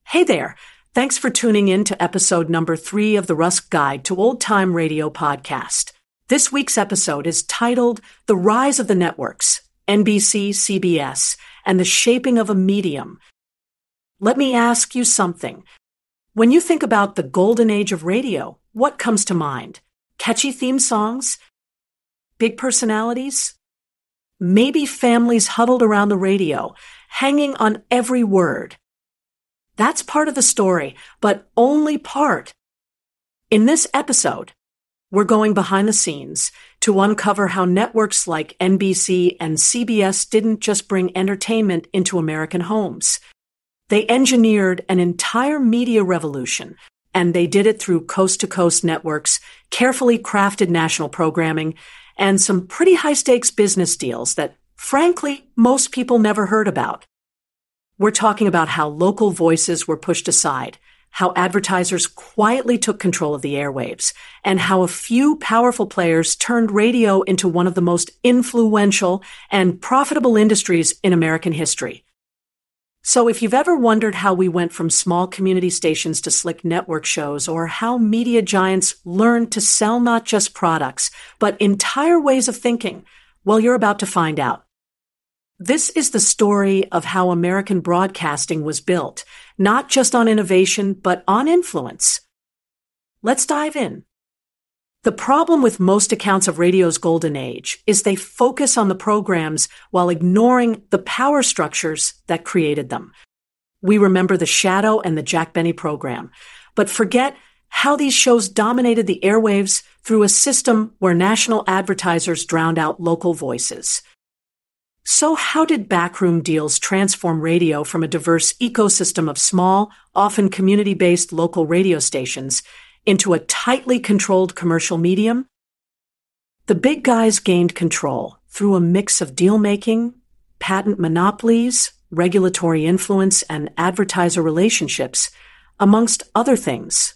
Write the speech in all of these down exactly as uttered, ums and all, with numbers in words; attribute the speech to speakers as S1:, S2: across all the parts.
S1: Hey there. Thanks for tuning in to episode number three of the Rusk Guide to Old Time Radio podcast. This week's episode is titled The Rise of the Networks, N B C, C B S, and the Shaping of a Medium. Let me ask you something. When you think about the golden age of radio, what comes to mind? Catchy theme songs? Big personalities? Maybe families huddled around the radio, hanging on every word. That's part of the story, but only part. In this episode, we're going behind the scenes to uncover how networks like N B C and C B S didn't just bring entertainment into American homes. They engineered an entire media revolution, and they did it through coast-to-coast networks, carefully crafted national programming, and some pretty high-stakes business deals that, frankly, most people never heard about. We're talking about how local voices were pushed aside, how advertisers quietly took control of the airwaves, and how a few powerful players turned radio into one of the most influential and profitable industries in American history. So if you've ever wondered how we went from small community stations to slick network shows, or how media giants learned to sell not just products, but entire ways of thinking, well, you're about to find out. This is the story of how American broadcasting was built, not just on innovation, but on influence. Let's dive in. The problem with most accounts of radio's golden age is they focus on the programs while ignoring the power structures that created them. We remember the Shadow and the Jack Benny program, but forget how these shows dominated the airwaves through a system where national advertisers drowned out local voices. So how did backroom deals transform radio from a diverse ecosystem of small, often community-based local radio stations into a tightly controlled commercial medium? The big guys gained control through a mix of deal-making, patent monopolies, regulatory influence, and advertiser relationships, amongst other things.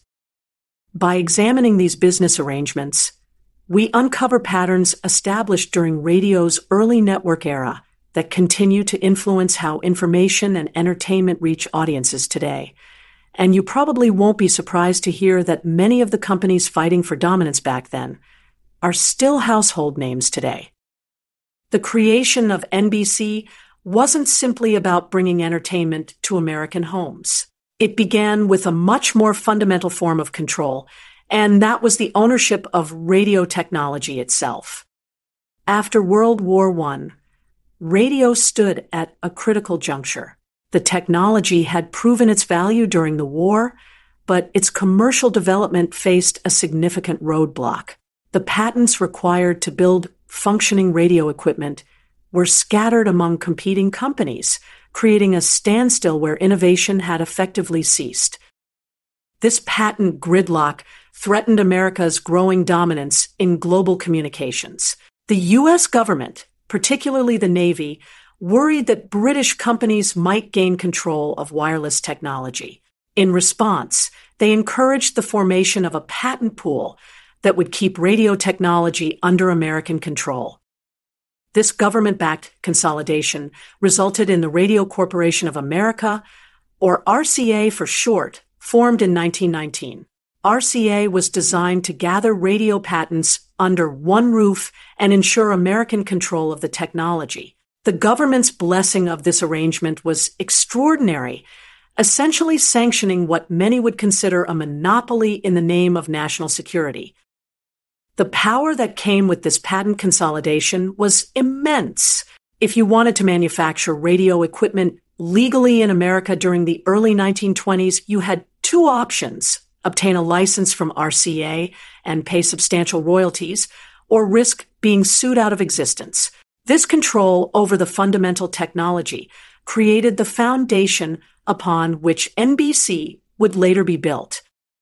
S1: By examining these business arrangements, we uncover patterns established during radio's early network era that continue to influence how information and entertainment reach audiences today. And you probably won't be surprised to hear that many of the companies fighting for dominance back then are still household names today. The creation of N B C wasn't simply about bringing entertainment to American homes. It began with a much more fundamental form of control, and that was the ownership of radio technology itself. After World War One, radio stood at a critical juncture. The technology had proven its value during the war, but its commercial development faced a significant roadblock. The patents required to build functioning radio equipment were scattered among competing companies, creating a standstill where innovation had effectively ceased. This patent gridlock threatened America's growing dominance in global communications. The U S government, particularly the Navy, worried that British companies might gain control of wireless technology. In response, they encouraged the formation of a patent pool that would keep radio technology under American control. This government-backed consolidation resulted in the Radio Corporation of America, or R C A for short, formed in nineteen nineteen. R C A was designed to gather radio patents under one roof and ensure American control of the technology. The government's blessing of this arrangement was extraordinary, essentially sanctioning what many would consider a monopoly in the name of national security. The power that came with this patent consolidation was immense. If you wanted to manufacture radio equipment legally in America during the early nineteen twenties, you had two options: obtain a license from R C A and pay substantial royalties, or risk being sued out of existence. This control over the fundamental technology created the foundation upon which N B C would later be built.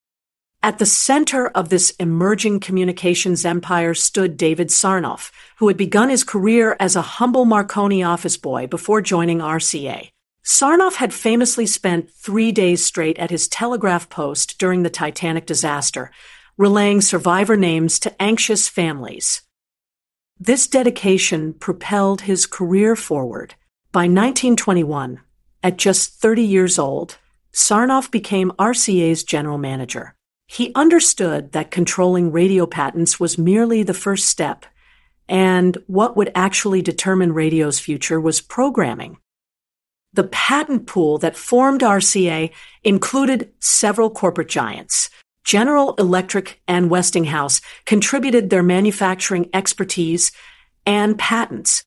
S1: At the center of this emerging communications empire stood David Sarnoff, who had begun his career as a humble Marconi office boy before joining R C A. Sarnoff had famously spent three days straight at his telegraph post during the Titanic disaster, relaying survivor names to anxious families. This dedication propelled his career forward. By nineteen twenty-one, at just thirty years old, Sarnoff became R C A's general manager. He understood that controlling radio patents was merely the first step, and what would actually determine radio's future was programming. The patent pool that formed R C A included several corporate giants. General Electric and Westinghouse contributed their manufacturing expertise and patents.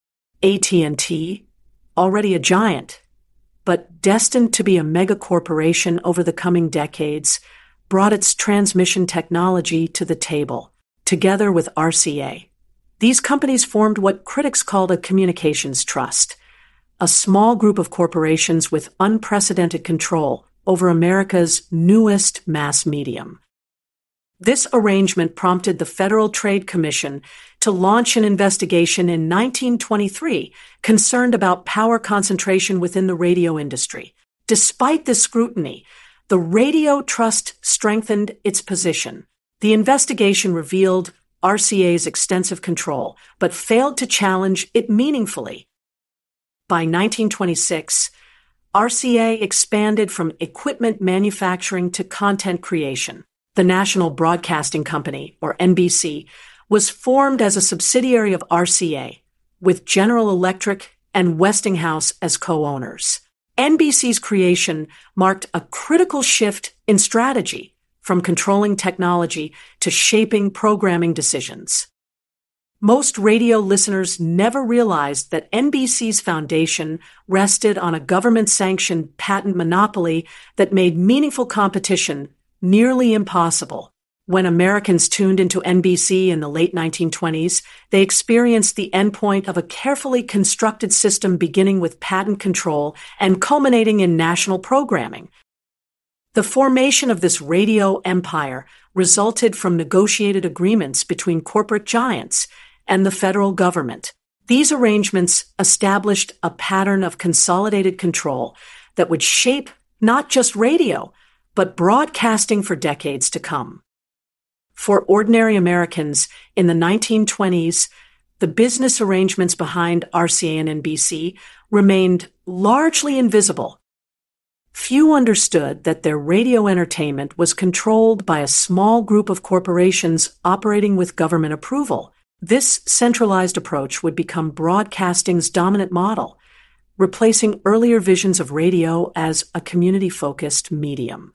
S1: A T and T, already a giant, but destined to be a megacorporation over the coming decades, brought its transmission technology to the table, together with R C A. These companies formed what critics called a communications trust, a small group of corporations with unprecedented control over America's newest mass medium. This arrangement prompted the Federal Trade Commission to launch an investigation in nineteen twenty-three concerned about power concentration within the radio industry. Despite this scrutiny, the Radio Trust strengthened its position. The investigation revealed R C A's extensive control, but failed to challenge it meaningfully. By nineteen twenty-six, R C A expanded from equipment manufacturing to content creation. The National Broadcasting Company, or N B C, was formed as a subsidiary of R C A, with General Electric and Westinghouse as co-owners. N B C's creation marked a critical shift in strategy, from controlling technology to shaping programming decisions. Most radio listeners never realized that N B C's foundation rested on a government-sanctioned patent monopoly that made meaningful competition nearly impossible. When Americans tuned into N B C in the late nineteen twenties, they experienced the endpoint of a carefully constructed system beginning with patent control and culminating in national programming. The formation of this radio empire resulted from negotiated agreements between corporate giants and the federal government. These arrangements established a pattern of consolidated control that would shape not just radio, but broadcasting for decades to come. For ordinary Americans in the nineteen twenties, the business arrangements behind R C A and N B C remained largely invisible. Few understood that their radio entertainment was controlled by a small group of corporations operating with government approval. This centralized approach would become broadcasting's dominant model, replacing earlier visions of radio as a community-focused medium.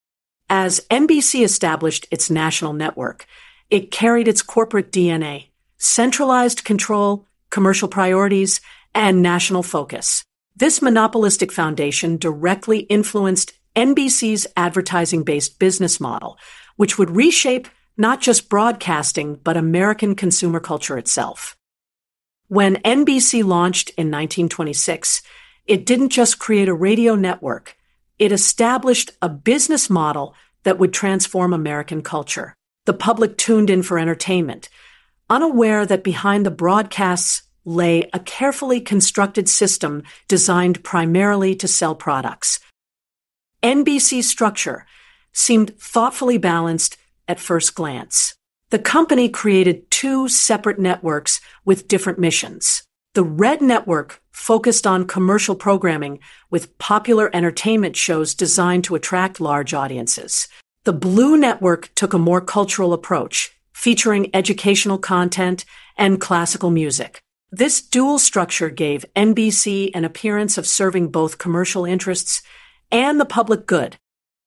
S1: As N B C established its national network, it carried its corporate D N A, centralized control, commercial priorities, and national focus. This monopolistic foundation directly influenced N B C's advertising-based business model, which would reshape not just broadcasting, but American consumer culture itself. When N B C launched in nineteen twenty-six, it didn't just create a radio network. It established a business model that would transform American culture. The public tuned in for entertainment, unaware that behind the broadcasts lay a carefully constructed system designed primarily to sell products. N B C's structure seemed thoughtfully balanced at first glance. The company created two separate networks with different missions. The Red Network focused on commercial programming with popular entertainment shows designed to attract large audiences. The Blue Network took a more cultural approach, featuring educational content and classical music. This dual structure gave N B C an appearance of serving both commercial interests and the public good.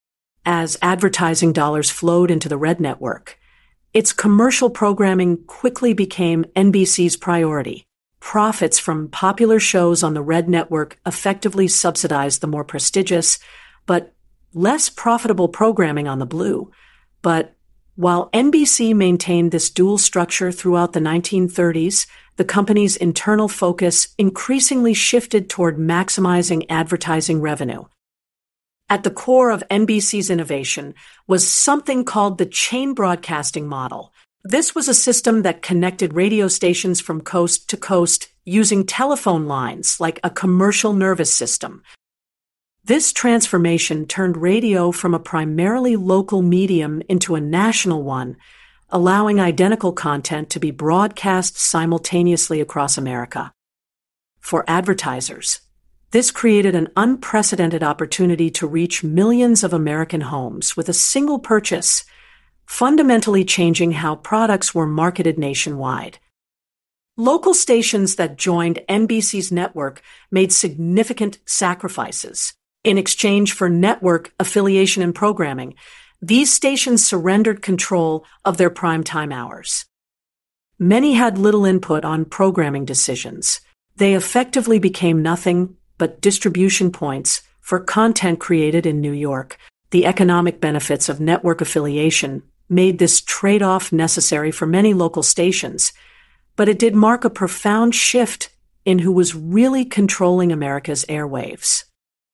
S1: As advertising dollars flowed into the Red Network, its commercial programming quickly became N B C's priority. Profits from popular shows on the Red Network effectively subsidized the more prestigious, but less profitable programming on the Blue. But while N B C maintained this dual structure throughout the nineteen thirties, the company's internal focus increasingly shifted toward maximizing advertising revenue. At the core of N B C's innovation was something called the chain broadcasting model. This was a system that connected radio stations from coast to coast using telephone lines like a commercial nervous system. This transformation turned radio from a primarily local medium into a national one, allowing identical content to be broadcast simultaneously across America. For advertisers, This created an unprecedented opportunity to reach millions of American homes with a single purchase, fundamentally changing how products were marketed nationwide. Local stations that joined N B C's network made significant sacrifices. In exchange for network affiliation and programming, these stations surrendered control of their primetime hours. Many had little input on programming decisions. They effectively became nothing but distribution points for content created in New York. The economic benefits of network affiliation made this trade-off necessary for many local stations, but it did mark a profound shift in who was really controlling America's airwaves.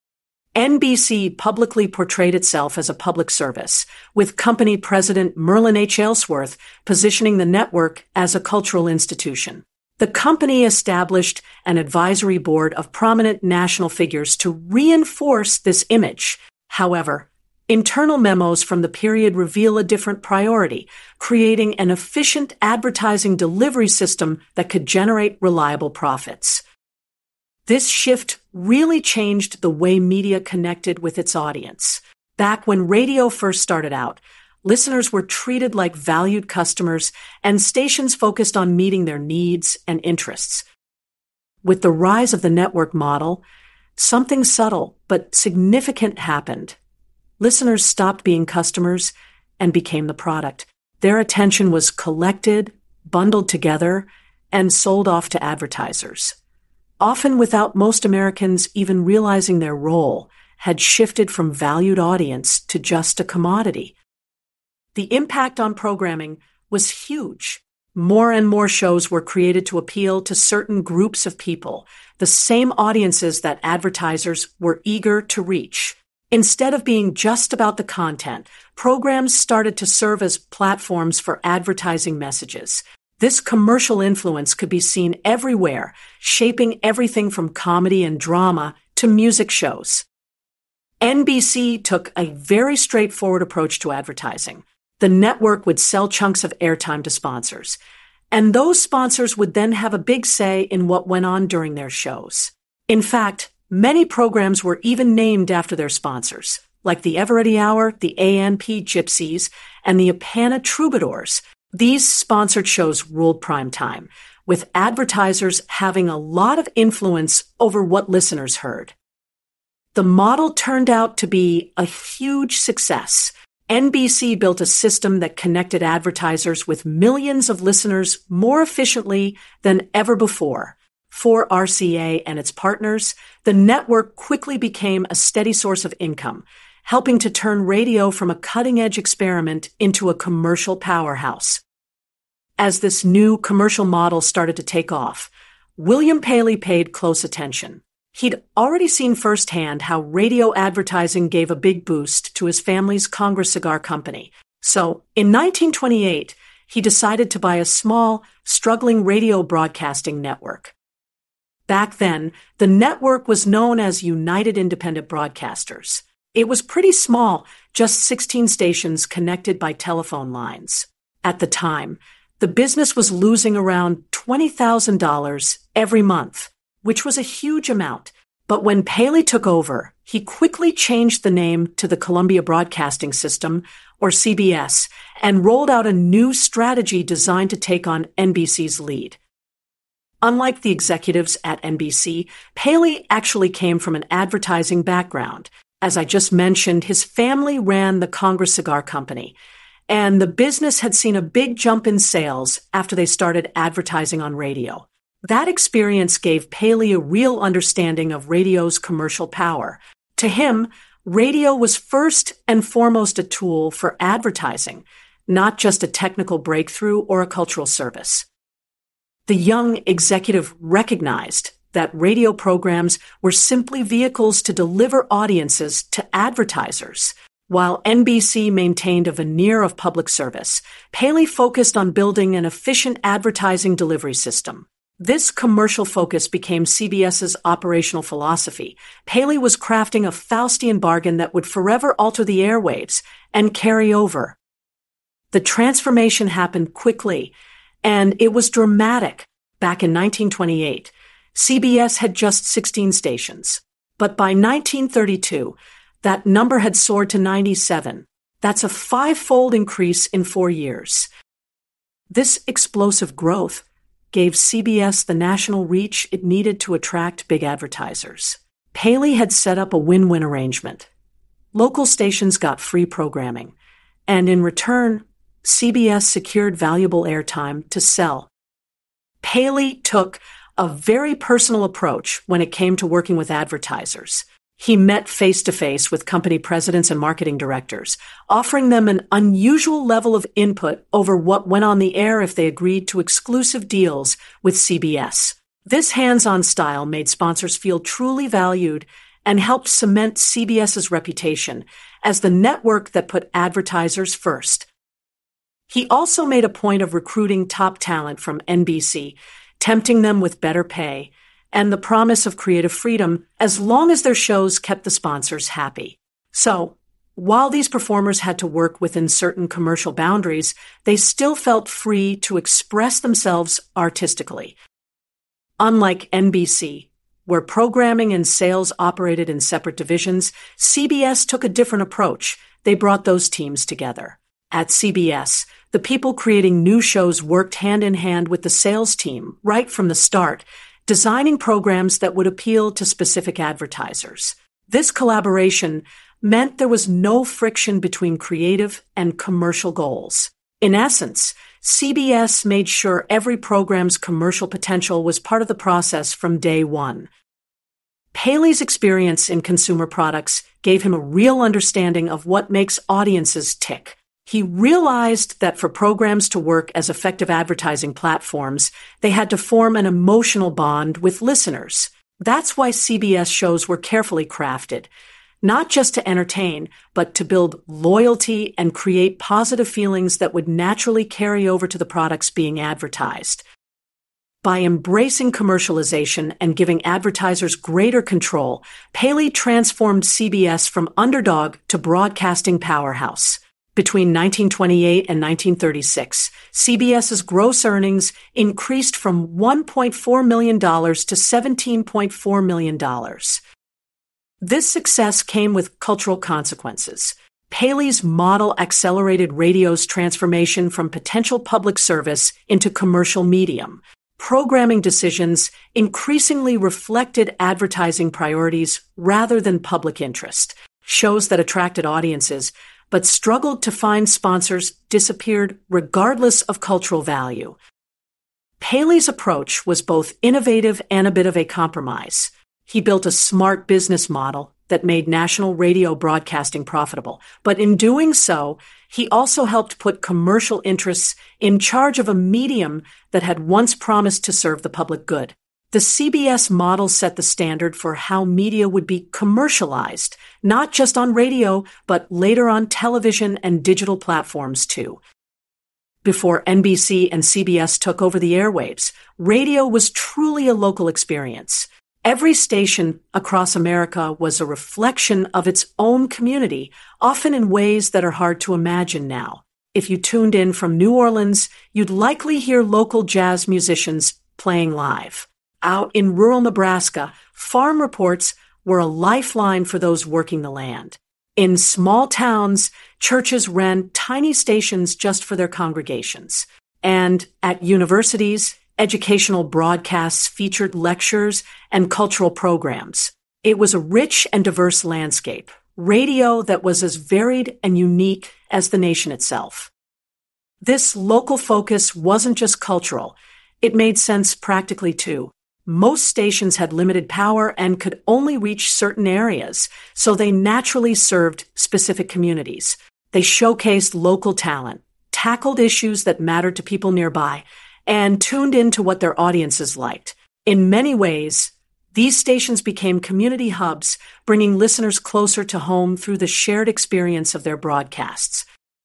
S1: N B C publicly portrayed itself as a public service, with company president Merlin H. Aylesworth positioning the network as a cultural institution. The company established an advisory board of prominent national figures to reinforce this image. However, internal memos from the period reveal a different priority, creating an efficient advertising delivery system that could generate reliable profits. This shift really changed the way media connected with its audience. Back when radio first started out, listeners were treated like valued customers, and stations focused on meeting their needs and interests. With the rise of the network model, something subtle but significant happened. Listeners stopped being customers and became the product. Their attention was collected, bundled together, and sold off to advertisers. Often without most Americans even realizing their role had shifted from valued audience to just a commodity. The impact on programming was huge. More and more shows were created to appeal to certain groups of people, the same audiences that advertisers were eager to reach. Instead of being just about the content, programs started to serve as platforms for advertising messages. This commercial influence could be seen everywhere, shaping everything from comedy and drama to music shows. N B C took a very straightforward approach to advertising. The network would sell chunks of airtime to sponsors, and those sponsors would then have a big say in what went on during their shows. In fact, many programs were even named after their sponsors, like the Eveready Hour, the A N P Gypsies, and the Apana Troubadours. These sponsored shows ruled primetime, with advertisers having a lot of influence over what listeners heard. The model turned out to be a huge success. N B C built a system that connected advertisers with millions of listeners more efficiently than ever before. For R C A and its partners, the network quickly became a steady source of income, helping to turn radio from a cutting-edge experiment into a commercial powerhouse. As this new commercial model started to take off, William Paley paid close attention. He'd already seen firsthand how radio advertising gave a big boost to his family's Congress cigar company. So, in nineteen twenty-eight, he decided to buy a small, struggling radio broadcasting network. Back then, the network was known as United Independent Broadcasters. It was pretty small, just sixteen stations connected by telephone lines. At the time, the business was losing around twenty thousand dollars every month, which was a huge amount. But when Paley took over, he quickly changed the name to the Columbia Broadcasting System, or C B S, and rolled out a new strategy designed to take on N B C's lead. Unlike the executives at N B C, Paley actually came from an advertising background. As I just mentioned, his family ran the Congress Cigar Company, and the business had seen a big jump in sales after they started advertising on radio. That experience gave Paley a real understanding of radio's commercial power. To him, radio was first and foremost a tool for advertising, not just a technical breakthrough or a cultural service. The young executive recognized that radio programs were simply vehicles to deliver audiences to advertisers. While N B C maintained a veneer of public service, Paley focused on building an efficient advertising delivery system. This commercial focus became CBS's operational philosophy. Paley was crafting a Faustian bargain that would forever alter the airwaves and carry over. The transformation happened quickly, and it was dramatic. Back in nineteen twenty-eight, C B S had just sixteen stations. But by nineteen thirty-two, that number had soared to ninety-seven. That's a five-fold increase in four years. This explosive growth gave C B S the national reach it needed to attract big advertisers. Paley had set up a win-win arrangement. Local stations got free programming, and in return, C B S secured valuable airtime to sell. Paley took a very personal approach when it came to working with advertisers. He met face-to-face with company presidents and marketing directors, offering them an unusual level of input over what went on the air if they agreed to exclusive deals with C B S. This hands-on style made sponsors feel truly valued and helped cement CBS's reputation as the network that put advertisers first. He also made a point of recruiting top talent from N B C, tempting them with better pay and the promise of creative freedom as long as their shows kept the sponsors happy. So, while these performers had to work within certain commercial boundaries, they still felt free to express themselves artistically. Unlike N B C, where programming and sales operated in separate divisions, C B S took a different approach. They brought those teams together. At C B S, the people creating new shows worked hand in hand with the sales team right from the start, designing programs that would appeal to specific advertisers. This collaboration meant there was no friction between creative and commercial goals. In essence, C B S made sure every program's commercial potential was part of the process from day one. Paley's experience in consumer products gave him a real understanding of what makes audiences tick. He realized that for programs to work as effective advertising platforms, they had to form an emotional bond with listeners. That's why C B S shows were carefully crafted, not just to entertain, but to build loyalty and create positive feelings that would naturally carry over to the products being advertised. By embracing commercialization and giving advertisers greater control, Paley transformed C B S from underdog to broadcasting powerhouse. Between nineteen twenty-eight and nineteen thirty-six, CBS's gross earnings increased from one point four million dollars to seventeen point four million dollars. This success came with cultural consequences. Paley's model accelerated radio's transformation from potential public service into commercial medium. Programming decisions increasingly reflected advertising priorities rather than public interest. Shows that attracted audiences but struggled to find sponsors disappeared regardless of cultural value. Paley's approach was both innovative and a bit of a compromise. He built a smart business model that made national radio broadcasting profitable, but in doing so, he also helped put commercial interests in charge of a medium that had once promised to serve the public good. The C B S model set the standard for how media would be commercialized, not just on radio, but later on television and digital platforms too. Before N B C and C B S took over the airwaves, radio was truly a local experience. Every station across America was a reflection of its own community, often in ways that are hard to imagine now. If you tuned in from New Orleans, you'd likely hear local jazz musicians playing live. Out in rural Nebraska, farm reports were a lifeline for those working the land. In small towns, churches ran tiny stations just for their congregations. And at universities, educational broadcasts featured lectures and cultural programs. It was a rich and diverse landscape, radio that was as varied and unique as the nation itself. This local focus wasn't just cultural. It made sense practically too. Most stations had limited power and could only reach certain areas, so they naturally served specific communities. They showcased local talent, tackled issues that mattered to people nearby, and tuned into what their audiences liked. In many ways, these stations became community hubs, bringing listeners closer to home through the shared experience of their broadcasts.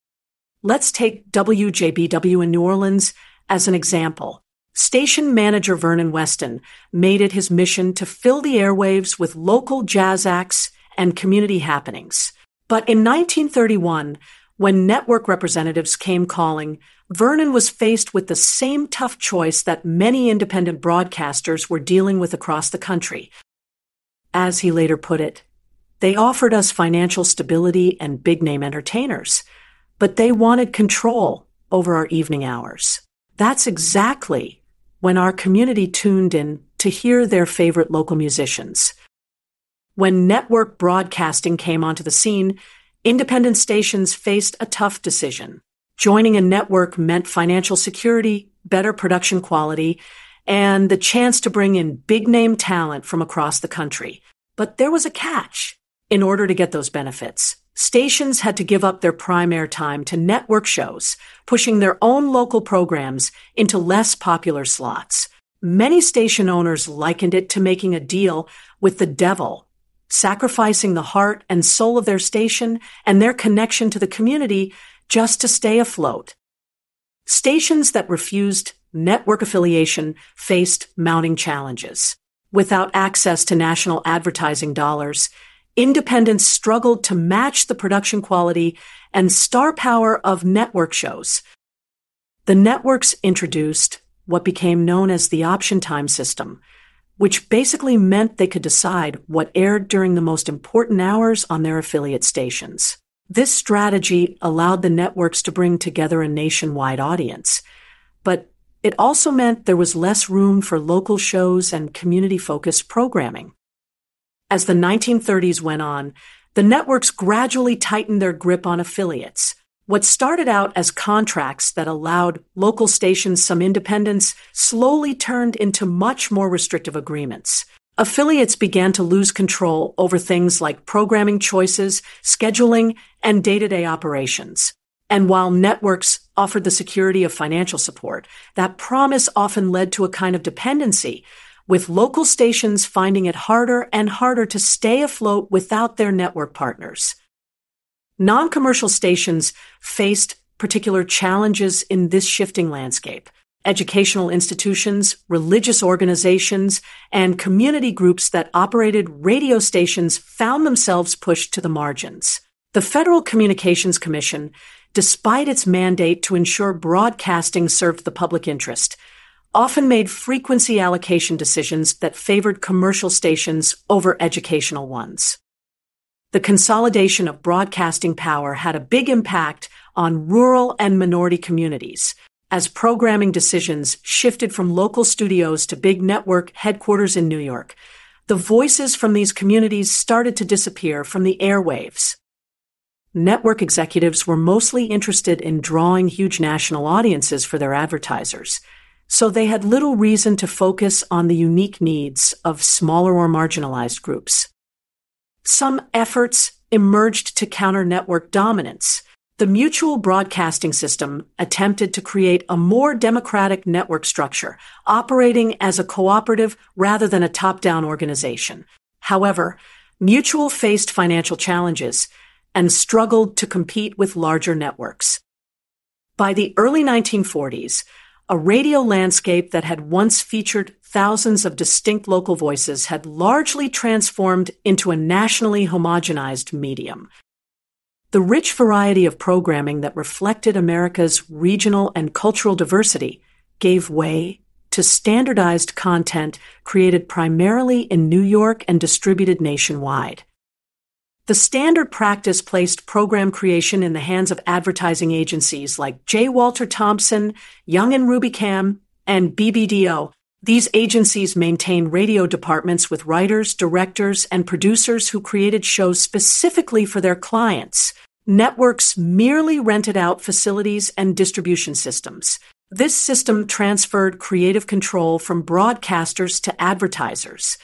S1: Let's take W J B W in New Orleans as an example. Station manager Vernon Weston made it his mission to fill the airwaves with local jazz acts and community happenings. But in nineteen thirty-one, when network representatives came calling, Vernon was faced with the same tough choice that many independent broadcasters were dealing with across the country. As he later put it, they offered us financial stability and big-name entertainers, but they wanted control over our evening hours. That's exactly when our community tuned in to hear their favorite local musicians. When network broadcasting came onto the scene, independent stations faced a tough decision. Joining a network meant financial security, better production quality, and the chance to bring in big-name talent from across the country. But there was a catch. In order to get those benefits, stations had to give up their prime airtime to network shows, pushing their own local programs into less popular slots. Many station owners likened it to making a deal with the devil, sacrificing the heart and soul of their station and their connection to the community just to stay afloat. Stations that refused network affiliation faced mounting challenges. Without access to national advertising dollars, independents struggled to match the production quality and star power of network shows. The networks introduced what became known as the option time system, which basically meant they could decide what aired during the most important hours on their affiliate stations. This strategy allowed the networks to bring together a nationwide audience, but it also meant there was less room for local shows and community-focused programming. As the nineteen thirties went on, the networks gradually tightened their grip on affiliates. What started out as contracts that allowed local stations some independence slowly turned into much more restrictive agreements. Affiliates began to lose control over things like programming choices, scheduling, and day-to-day operations. And while networks offered the security of financial support, that promise often led to a kind of dependency, with local stations finding it harder and harder to stay afloat without their network partners. Non-commercial stations faced particular challenges in this shifting landscape. Educational institutions, religious organizations, and community groups that operated radio stations found themselves pushed to the margins. The Federal Communications Commission, despite its mandate to ensure broadcasting served the public interest, often made frequency allocation decisions that favored commercial stations over educational ones. The consolidation of broadcasting power had a big impact on rural and minority communities, as programming decisions shifted from local studios to big network headquarters in New York. The voices from these communities started to disappear from the airwaves. Network executives were mostly interested in drawing huge national audiences for their advertisers, so they had little reason to focus on the unique needs of smaller or marginalized groups. Some efforts emerged to counter network dominance. The Mutual Broadcasting System attempted to create a more democratic network structure, operating as a cooperative rather than a top-down organization. However, Mutual faced financial challenges and struggled to compete with larger networks. By the early nineteen forties, a radio landscape that had once featured thousands of distinct local voices had largely transformed into a nationally homogenized medium. The rich variety of programming that reflected America's regional and cultural diversity gave way to standardized content created primarily in New York and distributed nationwide. The standard practice placed program creation in the hands of advertising agencies like J. Walter Thompson, Young and Rubicam, and B B D O. These agencies maintain radio departments with writers, directors, and producers who created shows specifically for their clients. Networks merely rented out facilities and distribution systems. This system transferred creative control from broadcasters to advertisers.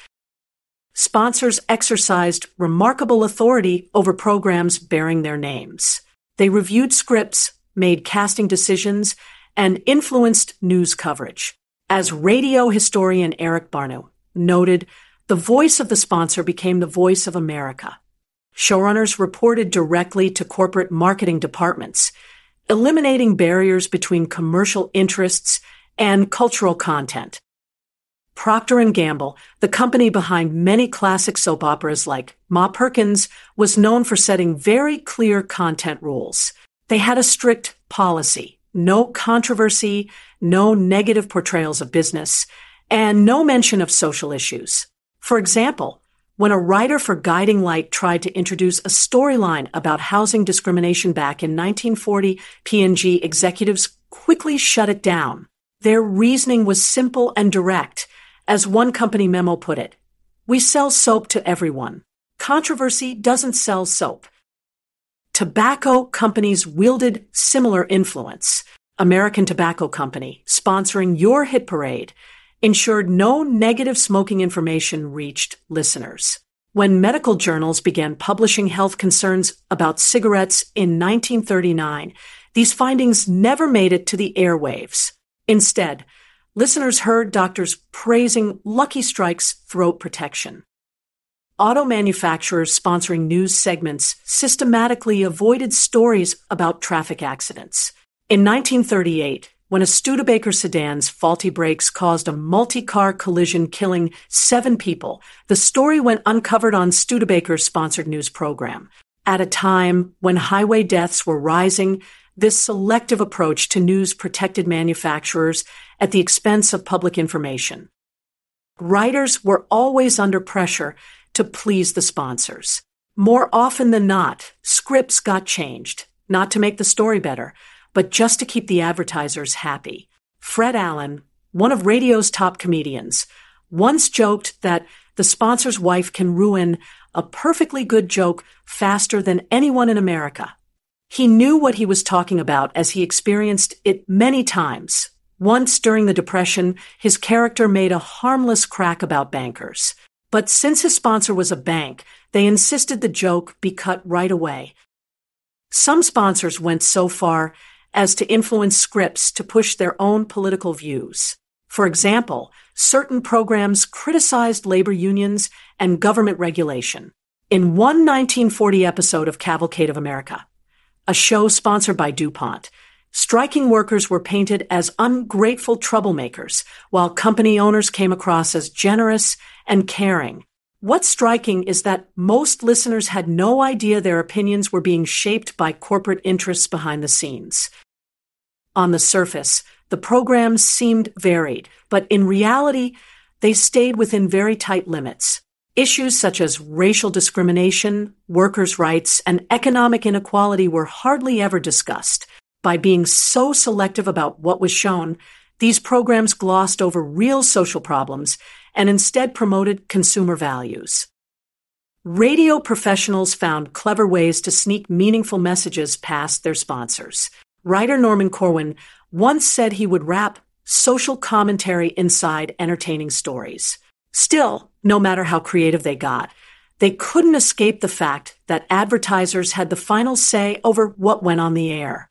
S1: Sponsors exercised remarkable authority over programs bearing their names. They reviewed scripts, made casting decisions, and influenced news coverage. As radio historian Eric Barnew noted, the voice of the sponsor became the voice of America. Showrunners reported directly to corporate marketing departments, eliminating barriers between commercial interests and cultural content. Procter and Gamble, the company behind many classic soap operas like Ma Perkins, was known for setting very clear content rules. They had a strict policy: no controversy, no negative portrayals of business, and no mention of social issues. For example, When a writer for Guiding Light tried to introduce a storyline about housing discrimination back in nineteen forty, P and G executives quickly shut it down. Their reasoning was simple and direct. As one company memo put it, "We sell soap to everyone. Controversy doesn't sell soap." Tobacco companies wielded similar influence. American Tobacco Company, sponsoring your hit parade, ensured no negative smoking information reached listeners. When medical journals began publishing health concerns about cigarettes in nineteen thirty-nine, these findings never made it to the airwaves. Instead, listeners heard doctors praising Lucky Strike's throat protection. Auto manufacturers sponsoring news segments systematically avoided stories about traffic accidents. In nineteen thirty-eight, when a Studebaker sedan's faulty brakes caused a multi-car collision killing seven people, the story went uncovered on Studebaker's sponsored news program. At a time when highway deaths were rising, this selective approach to news protected manufacturers at the expense of public information. Writers were always under pressure to please the sponsors. More often than not, scripts got changed, not to make the story better, but just to keep the advertisers happy. Fred Allen, one of radio's top comedians, once joked that the sponsor's wife can ruin a perfectly good joke faster than anyone in America. He knew what he was talking about as he experienced it many times. Once during the Depression, his character made a harmless crack about bankers. But since his sponsor was a bank, they insisted the joke be cut right away. Some sponsors went so far as to influence scripts to push their own political views. For example, certain programs criticized labor unions and government regulation. In one nineteen forty episode of Cavalcade of America, a show sponsored by DuPont, striking workers were painted as ungrateful troublemakers, while company owners came across as generous and caring. What's striking is that most listeners had no idea their opinions were being shaped by corporate interests behind the scenes. On the surface, the programs seemed varied, but in reality, they stayed within very tight limits. Issues such as racial discrimination, workers' rights, and economic inequality were hardly ever discussed. By being so selective about what was shown, these programs glossed over real social problems and instead promoted consumer values. Radio professionals found clever ways to sneak meaningful messages past their sponsors. Writer Norman Corwin once said he would wrap social commentary inside entertaining stories. Still, no matter how creative they got, they couldn't escape the fact that advertisers had the final say over what went on the air.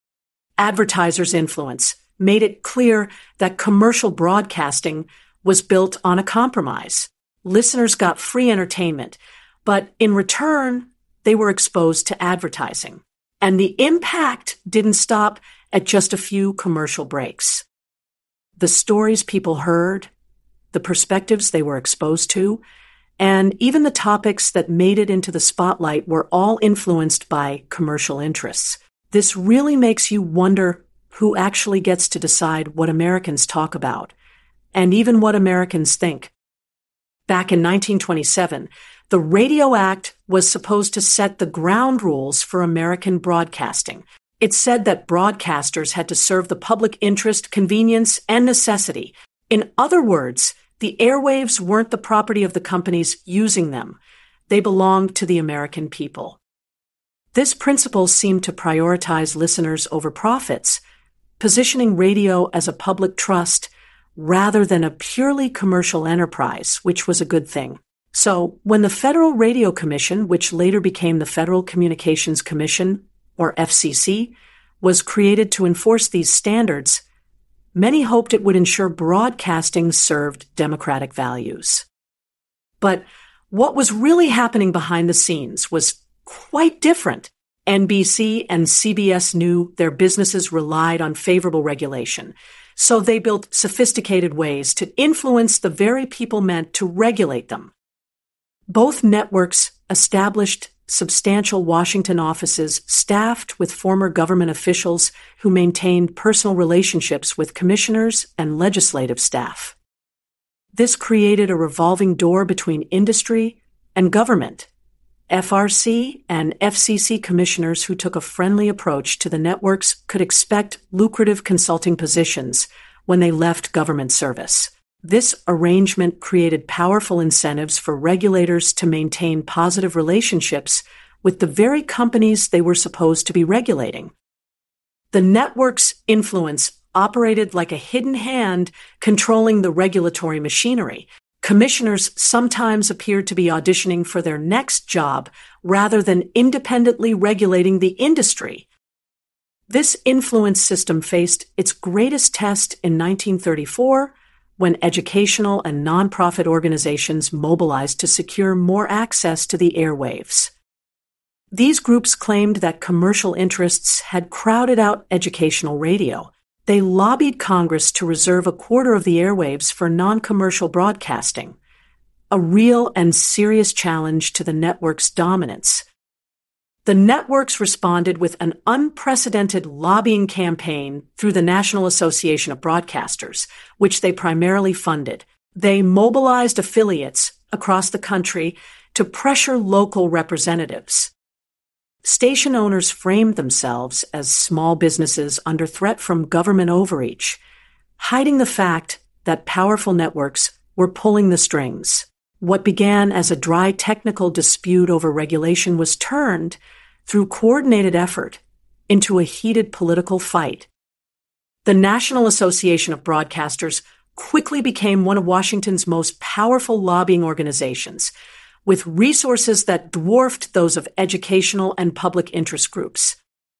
S1: Advertisers' influence made it clear that commercial broadcasting was built on a compromise. Listeners got free entertainment, but in return, they were exposed to advertising. And the impact didn't stop at just a few commercial breaks. The stories people heard, the perspectives they were exposed to, and even the topics that made it into the spotlight were all influenced by commercial interests. This really makes you wonder who actually gets to decide what Americans talk about, and even what Americans think. Back in nineteen twenty-seven, the Radio Act was supposed to set the ground rules for American broadcasting. It said that broadcasters had to serve the public interest, convenience, and necessity. In other words, the airwaves weren't the property of the companies using them. They belonged to the American people. This principle seemed to prioritize listeners over profits, positioning radio as a public trust rather than a purely commercial enterprise, which was a good thing. So, when the Federal Radio Commission, which later became the Federal Communications Commission, or F C C, was created to enforce these standards, many hoped it would ensure broadcasting served democratic values. But what was really happening behind the scenes was quite different. N B C and C B S knew their businesses relied on favorable regulation, so they built sophisticated ways to influence the very people meant to regulate them. Both networks established substantial Washington offices staffed with former government officials who maintained personal relationships with commissioners and legislative staff. This created a revolving door between industry and government. F R C and F C C commissioners who took a friendly approach to the networks could expect lucrative consulting positions when they left government service. This arrangement created powerful incentives for regulators to maintain positive relationships with the very companies they were supposed to be regulating. The network's influence operated like a hidden hand controlling the regulatory machinery. Commissioners sometimes appeared to be auditioning for their next job rather than independently regulating the industry. This influence system faced its greatest test in nineteen thirty-four, when educational and nonprofit organizations mobilized to secure more access to the airwaves. These groups claimed that commercial interests had crowded out educational radio. They lobbied Congress to reserve a quarter of the airwaves for non-commercial broadcasting, a real and serious challenge to the network's dominance. The networks responded with an unprecedented lobbying campaign through the National Association of Broadcasters, which they primarily funded. They mobilized affiliates across the country to pressure local representatives. Station owners framed themselves as small businesses under threat from government overreach, hiding the fact that powerful networks were pulling the strings. What began as a dry technical dispute over regulation was turned, through coordinated effort, into a heated political fight. The National Association of Broadcasters quickly became one of Washington's most powerful lobbying organizations, with resources that dwarfed those of educational and public interest groups.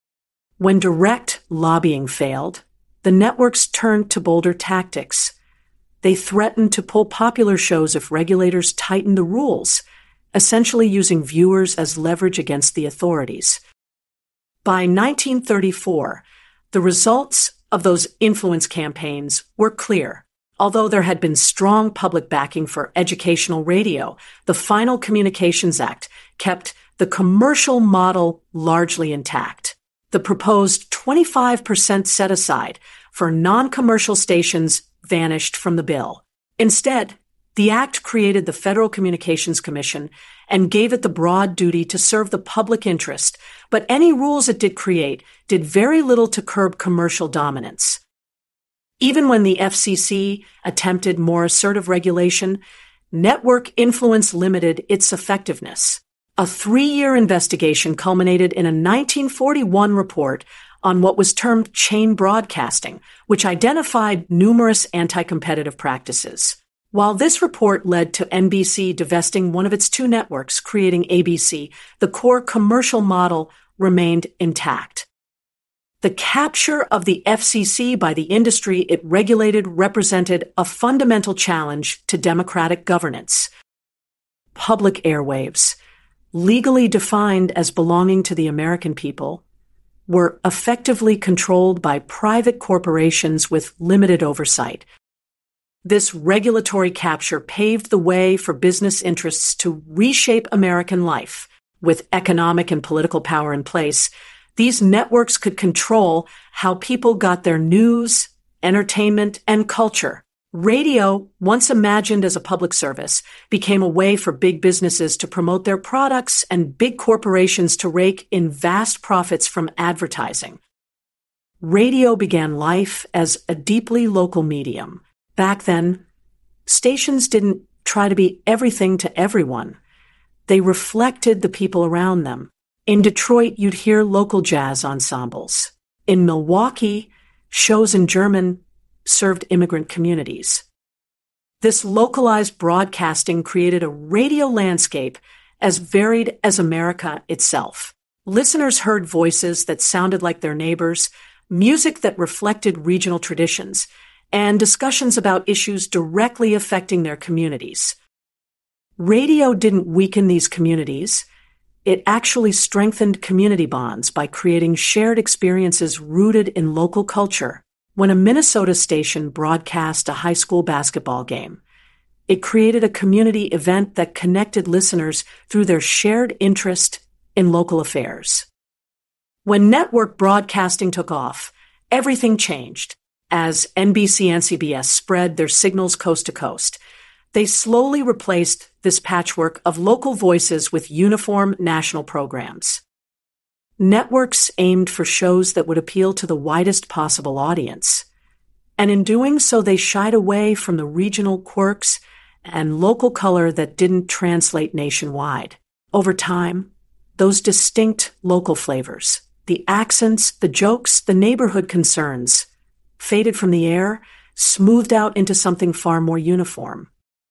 S1: When direct lobbying failed, the networks turned to bolder tactics. They threatened to pull popular shows if regulators tightened the rules, essentially using viewers as leverage against the authorities. By nineteen thirty-four, the results of those influence campaigns were clear. Although there had been strong public backing for educational radio, the Final Communications Act kept the commercial model largely intact. The proposed twenty-five percent set-aside for non-commercial stations vanished from the bill. Instead, the act created the Federal Communications Commission and gave it the broad duty to serve the public interest, but any rules it did create did very little to curb commercial dominance. Even when the F C C attempted more assertive regulation, network influence limited its effectiveness. A three-year investigation culminated in a nineteen forty-one report on what was termed chain broadcasting, which identified numerous anti-competitive practices. While this report led to N B C divesting one of its two networks, creating A B C, the core commercial model remained intact. The capture of the F C C by the industry it regulated represented a fundamental challenge to democratic governance. Public airwaves, legally defined as belonging to the American people, were effectively controlled by private corporations with limited oversight. This regulatory capture paved the way for business interests to reshape American life. With economic and political power in place, these networks could control how people got their news, entertainment, and culture. Radio, once imagined as a public service, became a way for big businesses to promote their products and big corporations to rake in vast profits from advertising. Radio began life as a deeply local medium. Back then, stations didn't try to be everything to everyone. They reflected the people around them. In Detroit, you'd hear local jazz ensembles. In Milwaukee, shows in German served immigrant communities. This localized broadcasting created a radio landscape as varied as America itself. Listeners heard voices that sounded like their neighbors, music that reflected regional traditions, and discussions about issues directly affecting their communities. Radio didn't weaken these communities. It actually strengthened community bonds by creating shared experiences rooted in local culture. When a Minnesota station broadcast a high school basketball game, it created a community event that connected listeners through their shared interest in local affairs. When network broadcasting took off, everything changed. As N B C and C B S spread their signals coast to coast, they slowly replaced this patchwork of local voices with uniform national programs. Networks aimed for shows that would appeal to the widest possible audience. And in doing so, they shied away from the regional quirks and local color that didn't translate nationwide. Over time, those distinct local flavors, the accents, the jokes, the neighborhood concerns, faded from the air, smoothed out into something far more uniform.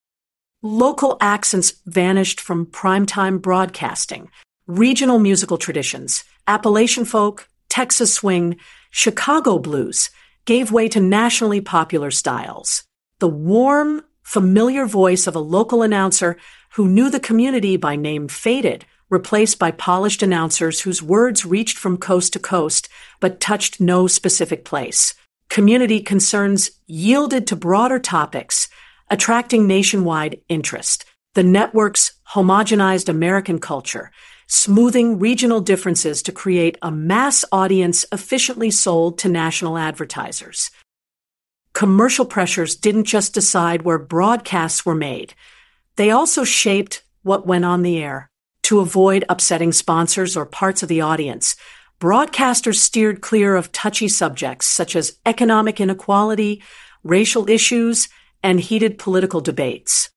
S1: Local accents vanished from primetime broadcasting. Regional musical traditions, Appalachian folk, Texas swing, Chicago blues gave way to nationally popular styles. The warm, familiar voice of a local announcer who knew the community by name faded, replaced by polished announcers whose words reached from coast to coast but touched no specific place. Community concerns yielded to broader topics, attracting nationwide interest. The networks homogenized American culture, smoothing regional differences to create a mass audience efficiently sold to national advertisers. Commercial pressures didn't just decide where broadcasts were made. They also shaped what went on the air. To avoid upsetting sponsors or parts of the audience, broadcasters steered clear of touchy subjects such as economic inequality, racial issues, and heated political debates.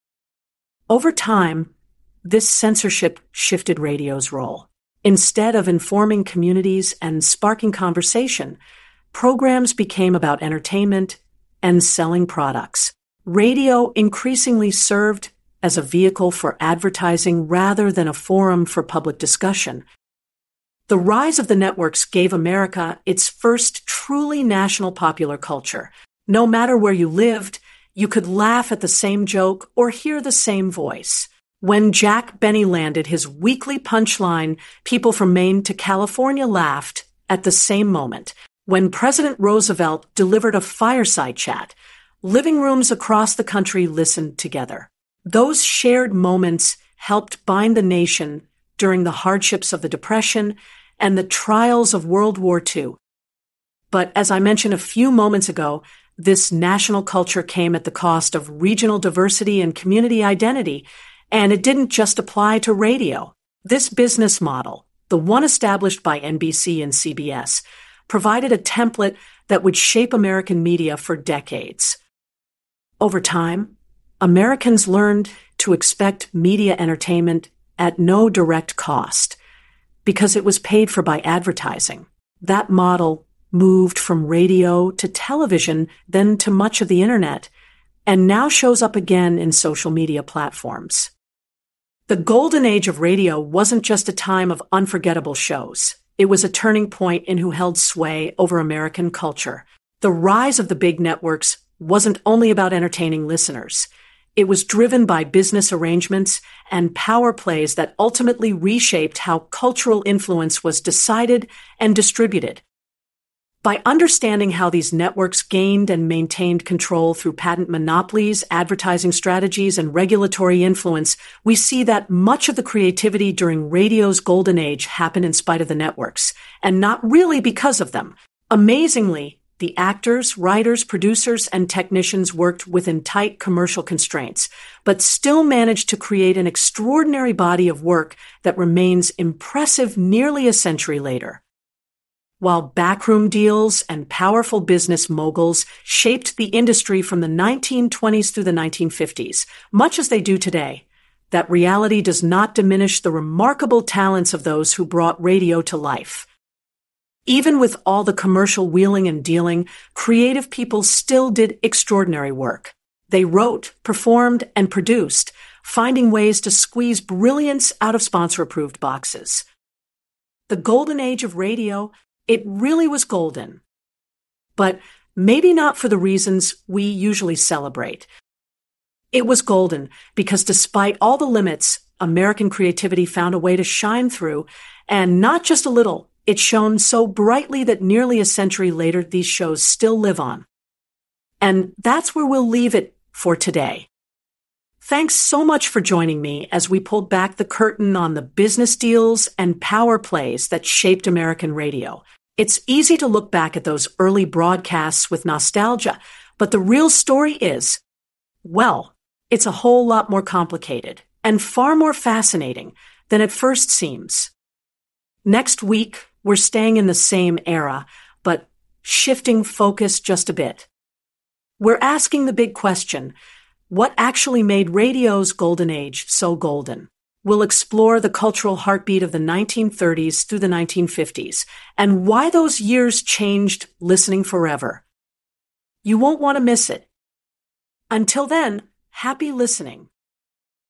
S1: Over time, this censorship shifted radio's role. Instead of informing communities and sparking conversation, programs became about entertainment and selling products. Radio increasingly served as a vehicle for advertising rather than a forum for public discussion. The rise of the networks gave America its first truly national popular culture. No matter where you lived, you could laugh at the same joke or hear the same voice. When Jack Benny landed his weekly punchline, people from Maine to California laughed at the same moment. When President Roosevelt delivered a fireside chat, living rooms across the country listened together. Those shared moments helped bind the nation during the hardships of the Depression and the trials of World War Two. But as I mentioned a few moments ago, this national culture came at the cost of regional diversity and community identity, and it didn't just apply to radio. This business model, the one established by N B C and C B S, provided a template that would shape American media for decades. Over time, Americans learned to expect media entertainment at no direct cost because it was paid for by advertising. That model moved from radio to television, then to much of the internet, and now shows up again in social media platforms. The golden age of radio wasn't just a time of unforgettable shows. It was a turning point in who held sway over American culture. The rise of the big networks wasn't only about entertaining listeners. It was driven by business arrangements and power plays that ultimately reshaped how cultural influence was decided and distributed. By understanding how these networks gained and maintained control through patent monopolies, advertising strategies, and regulatory influence, we see that much of the creativity during radio's golden age happened in spite of the networks, and not really because of them. Amazingly, the actors, writers, producers, and technicians worked within tight commercial constraints, but still managed to create an extraordinary body of work that remains impressive nearly a century later. While backroom deals and powerful business moguls shaped the industry from the nineteen twenties through the nineteen fifties, much as they do today, that reality does not diminish the remarkable talents of those who brought radio to life. Even with all the commercial wheeling and dealing, creative people still did extraordinary work. They wrote, performed, and produced, finding ways to squeeze brilliance out of sponsor-approved boxes. The golden age of radio, it really was golden. But maybe not for the reasons we usually celebrate. It was golden because despite all the limits, American creativity found a way to shine through, and not just a little. It shone so brightly that nearly a century later, these shows still live on. And that's where we'll leave it for today. Thanks so much for joining me as we pulled back the curtain on the business deals and power plays that shaped American radio. It's easy to look back at those early broadcasts with nostalgia, but the real story is, well, it's a whole lot more complicated. and far more fascinating than it first seems. Next week, we're staying in the same era, but shifting focus just a bit. We're asking the big question, what actually made radio's golden age so golden? We'll explore the cultural heartbeat of the nineteen thirties through the nineteen fifties and why those years changed listening forever. You won't want to miss it. Until then, happy listening.